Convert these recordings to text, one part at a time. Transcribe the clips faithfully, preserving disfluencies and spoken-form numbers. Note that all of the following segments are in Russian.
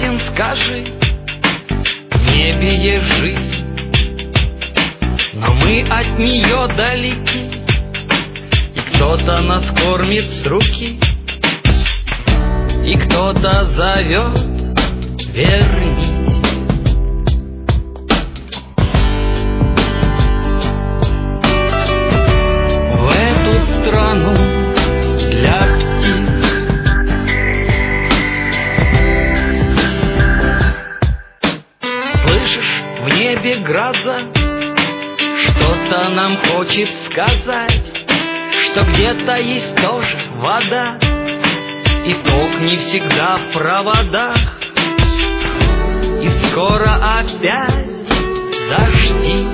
свободен, скажи, в небе есть жизнь, но мы от нее далеки, и кто-то нас кормит с руки, и кто-то зовет: вернись. В эту страну для птиц. Слышишь, в небе гроза что-то нам хочет сказать, что где-то есть тоже вода, и ток не всегда в проводах, и скоро опять дожди.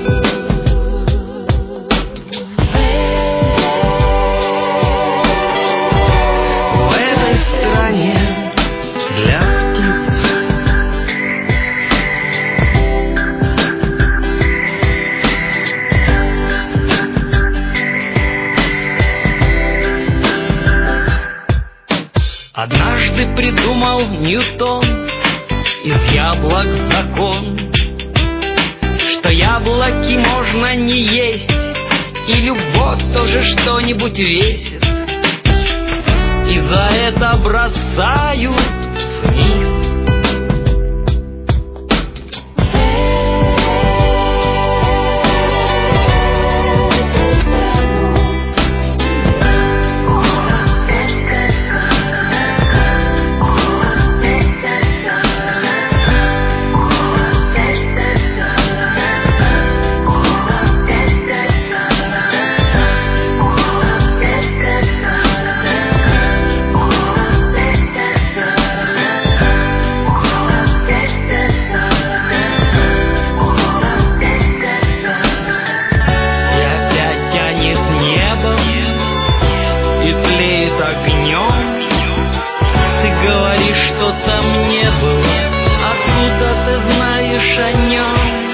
В этой стране для птиц. Однажды придумал Ньютон из яблок закон, что яблоки можно не есть, и любовь тоже что-нибудь весит, и за это бросают вниз. Что-то мне было, откуда ты знаешь о нем?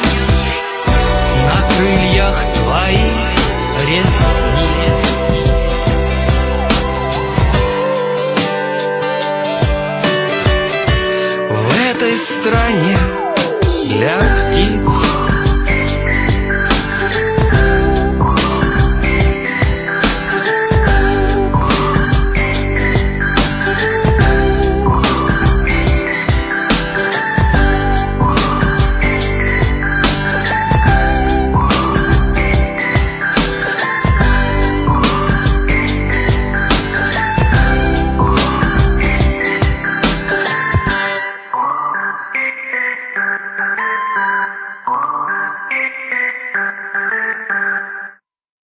На крыльях твоих ресниц. В этой стране для птиц.